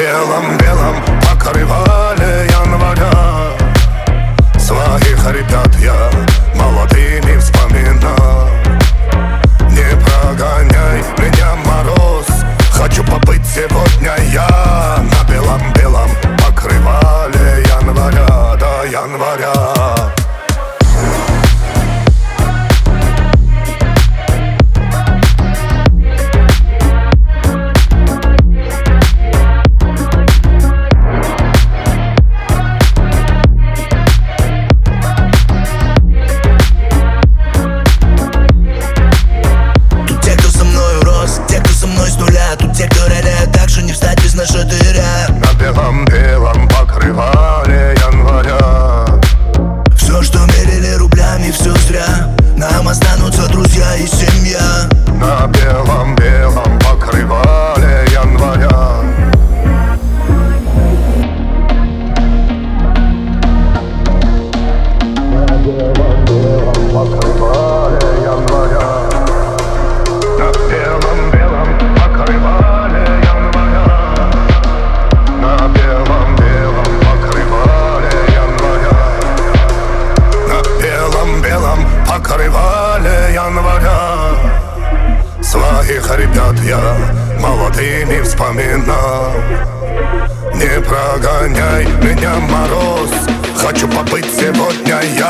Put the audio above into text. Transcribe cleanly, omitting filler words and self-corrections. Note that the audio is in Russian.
белом-белом покрывале января своих ребят я молодыми вспоминал. Не прогоняй меня, мороз, хочу побыть сегодня я на белом-белом покрывале января, до января. Наша дыря на белом-белом покрывале января. Все, что мерили рублями, все зря. Нам останутся друзья и семья. На белом-белом покрывале января. На белом-белом покрывале января. На белом-белом покрывале января. На белом-белом покрывале января. На белом-белом покрывале января своих ребят я молодыми вспоминал. Не прогоняй меня, мороз, хочу побыть сегодня я